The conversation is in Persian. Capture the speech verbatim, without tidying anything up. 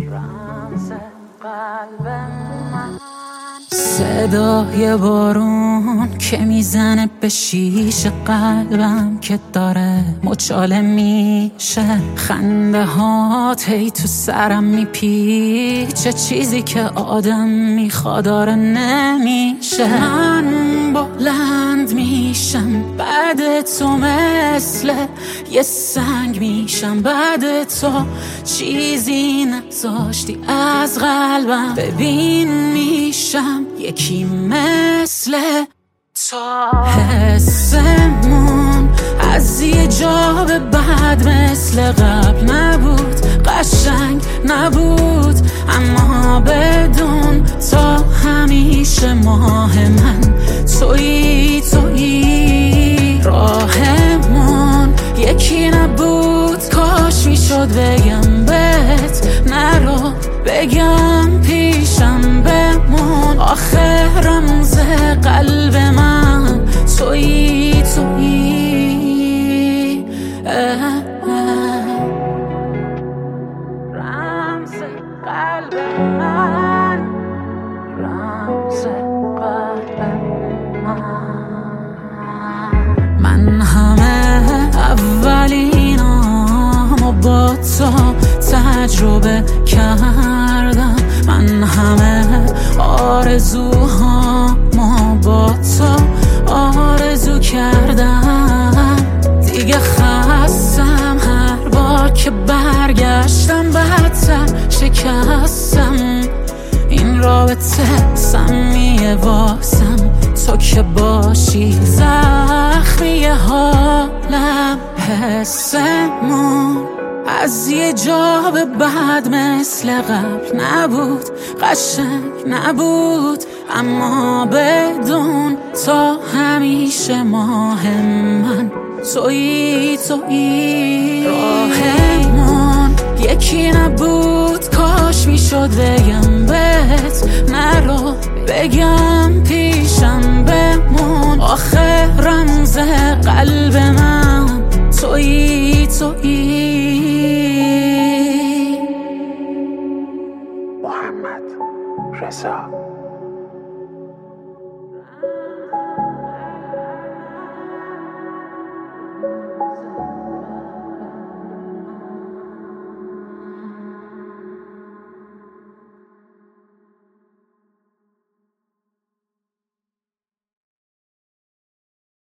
صدای بارون که میزنه به شیشه قلبم که داره مچاله میشه، خنده هات هی تو سرم میپیچه، چیزی که آدم میخواد داره نمیشه. من بلند میشم بعد تو، مثل یه سنگ میشم بعد تو، چیزی نذاشتی از قلبم. ببین میشم یکی مثل تو. حسمون از یه جا به بعد مثل قبل نبود، قشنگ نبود، اما بدون تو همیشه ماه من تویی تویی. راهمون یکی نبود، کاش میشد بگم بهت نرو، بگم پیشم بمون، آخه رمز قلب من تویی تویی. رمز قلب من، رمز قلب من. من همه اولینامو با تو تجربه کردم، من همه آرزوهامو با تو آرزو کردم. دیگه خستم هر بار که برگشتم بدتر شکستم، این رابطه سمیه واسم، تو که باشی زخمی حالم. حسمون از یه جا به بعد مثل قبل نبود، قشنگ نبود، اما بدون تو همیشه ماه من تویی تویی. راهمون یکی نبود، کاش میشد بگم بهت نرو، بگم پیشم بمون، آخه رمز قلب من تویی تویی. محمد رضا